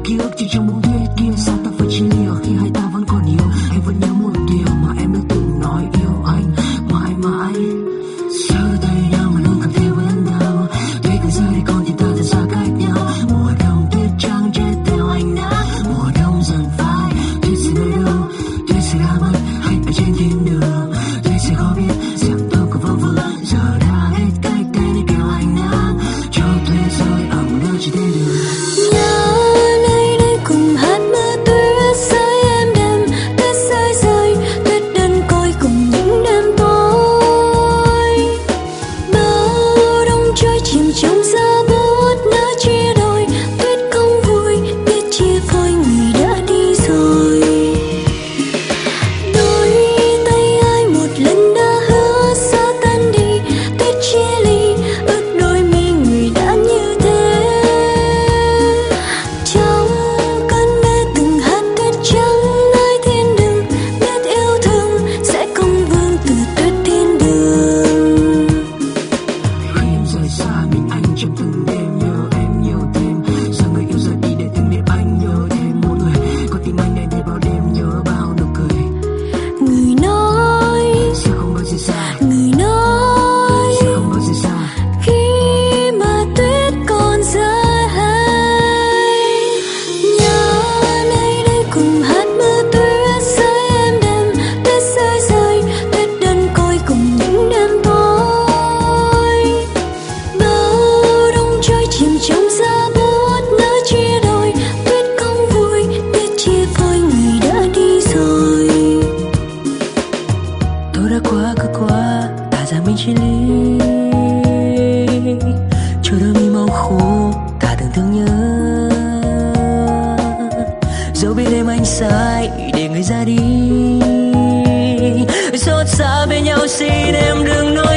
ký ức chỉ trong bóng tuyết kia. Sao ta phải chia lìa khi hai ta vẫn còn yêu? Em vẫn nhớ một điều mà em đã từng nói, yêu anh mãi mãi. Giờ tay nhau mà luôn cầm theo vẫn đau. Tuy cần rơi đi con thì ta thật xa cách nhau. Mùa đông tuyết trắng chết theo anh nắng. Mùa đông dần phai, tuyết sẽ nơi đâu? Tuyết sẽ đã mất hay ở trên thiên đường? Tuyết sẽ khó biết rằng tôi còn vong vương. Giờ đã hết cách để đi kêu anh nắng. Cho tuyết rơi ở một nơi chỉ tên đường. chia ly, cho đôi mi màu khô ta từng thương nhớ. Dẫu biết đêm anh sai để người ra đi, xót xa bên nhau xin em đừng nói.